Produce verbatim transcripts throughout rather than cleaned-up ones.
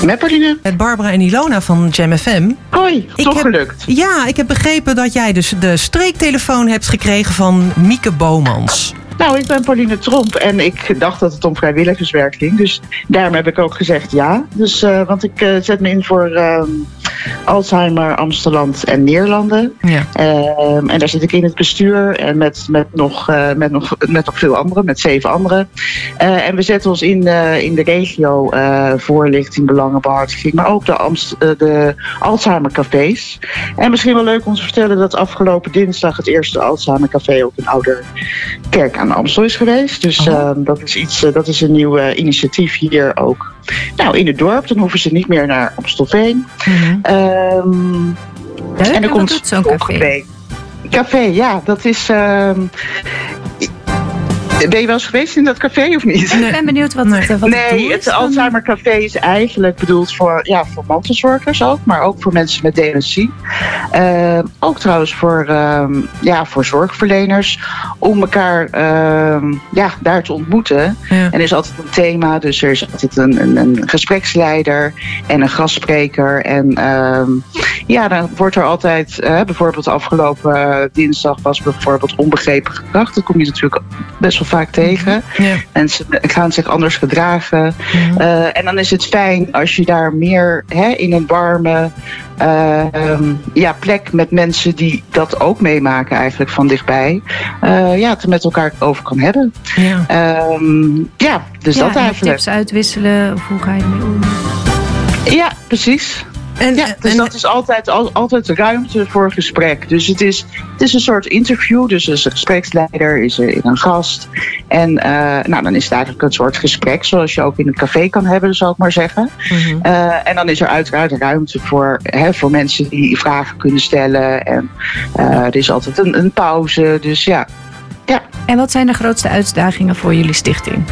Met Pauline. Met Barbara en Ilona van Jam F M. Hoi, toch heb, gelukt. Ja, ik heb begrepen dat jij dus de streektelefoon hebt gekregen van Mieke Bomans. Nou, ik ben Pauline Tromp en ik dacht dat het om vrijwilligerswerk ging. Dus daarom heb ik ook gezegd ja. Dus, uh, want ik uh, zet me in voor uh, Alzheimer, Amsterdam en Neerlanden. Ja. Uh, en daar zit ik in het bestuur en met, met, nog, uh, met, nog, met nog veel anderen, met zeven anderen. Uh, en we zetten ons in, uh, in de regio uh, voorlichting, belangenbehartiging, maar ook de, Amst- uh, de Alzheimer cafés. En misschien wel leuk om te vertellen dat afgelopen dinsdag het eerste Alzheimer café ook in Ouderkerk aan de Amstel is geweest. Dus uh, dat is iets, uh, dat is een nieuw uh, initiatief hier ook. Nou, in het dorp, dan hoeven ze niet meer naar Amstelveen. Mm-hmm. Um, Leuk, en er komt doet zo'n café? café. Café, ja, dat is. Uh, Ben je wel eens geweest in dat café of niet? Ik ben benieuwd wat het, wat nee, het doel is. Het Alzheimer Café is eigenlijk bedoeld voor, ja, voor mantelzorgers ook, maar ook voor mensen met dementie. Uh, ook trouwens voor, uh, ja, voor zorgverleners. Om elkaar uh, ja, daar te ontmoeten. Ja. En er is altijd een thema, dus er is altijd een, een, een gespreksleider en een gastspreker. En uh, ja, dan wordt er altijd, uh, bijvoorbeeld afgelopen uh, dinsdag was bijvoorbeeld onbegrepen gedrag. Dat kom je natuurlijk best wel vaak tegen. Ja. Mensen gaan zich anders gedragen. Ja. Uh, en dan is het fijn als je daar meer hè, in een warme uh, um, ja, plek met mensen die dat ook meemaken eigenlijk van dichtbij. Uh, ja, het er met elkaar over kan hebben. Ja, um, ja dus ja, dat eigenlijk. Tips uitwisselen of hoe ga je ermee om? Ja, precies. En, ja, dus en, dat is altijd, al, altijd ruimte voor gesprek. Dus het is, het is een soort interview. Dus er is een gespreksleider, is er een gast. En uh, nou, dan is het eigenlijk een soort gesprek, zoals je ook in een café kan hebben, zou ik maar zeggen. Mm-hmm. Uh, en dan is er uiteraard ruimte voor, hè, voor mensen die vragen kunnen stellen. En uh, er is altijd een, een pauze. Dus ja. ja. En wat zijn de grootste uitdagingen voor jullie stichting?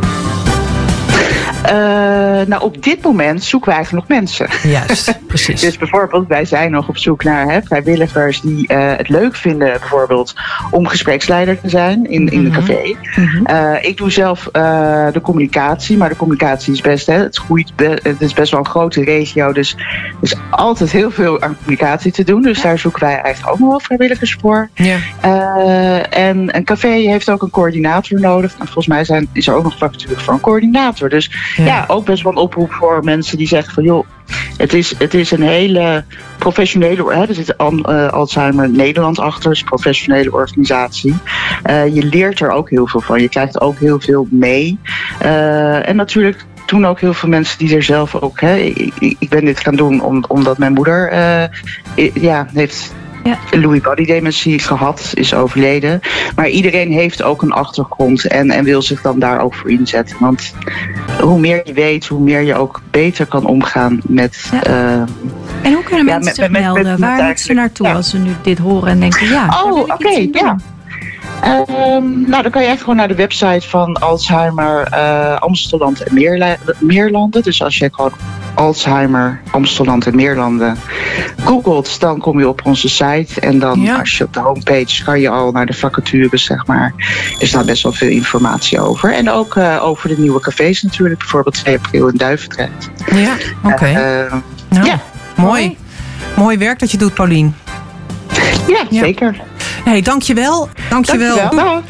Uh, nou, op dit moment zoeken we eigenlijk nog mensen. Juist, precies. Dus bijvoorbeeld, wij zijn nog op zoek naar hè, vrijwilligers die uh, het leuk vinden, bijvoorbeeld, om gespreksleider te zijn in, in een café. Mm-hmm. Uh, ik doe zelf uh, de communicatie, maar de communicatie is best, hè, het groeit, be- het is best wel een grote regio, dus er is altijd heel veel aan communicatie te doen. Dus daar zoeken wij eigenlijk ook nog wel vrijwilligers voor. Ja. Uh, en een café heeft ook een coördinator nodig. En volgens mij zijn, is er ook nog vacature voor een coördinator. Dus Ja. ja, ook best wel een oproep voor mensen die zeggen van joh, het is, het is een hele professionele, hè, er zit uh, Alzheimer Nederland achter, is een professionele organisatie. Uh, je leert er ook heel veel van, je krijgt ook heel veel mee. Uh, en natuurlijk toen ook heel veel mensen die er zelf ook, hè, ik, ik ben dit gaan doen om, omdat mijn moeder uh, ja, heeft Ja. Lewy body dementie gehad, is overleden. Maar iedereen heeft ook een achtergrond en, en wil zich dan daar ook voor inzetten. Want hoe meer je weet, hoe meer je ook beter kan omgaan met... Ja. Uh, en hoe kunnen mensen ja, zich met, melden? Met, met, Waar moeten ze naartoe ja. als ze nu dit horen en denken... ja, oh, oké, okay, ja. Um, nou, dan kan je echt gewoon naar de website van Alzheimer uh, Amsterdam en Meerla- Meerlanden. Dus als je gewoon Alzheimer Amsterdam en Meerlanden googelt, dan kom je op onze site. En dan ja. als je op de homepage kan je al naar de vacatures, zeg maar. Er staat best wel veel informatie over. En ook uh, over de nieuwe cafés natuurlijk. Bijvoorbeeld twee april in Duivendrecht. Ja, oké. Okay. Uh, nou, ja. Mooi. Mooi werk dat je doet, Paulien. Ja, ja. zeker. Hey, dankjewel. Dankjewel. Dankjewel.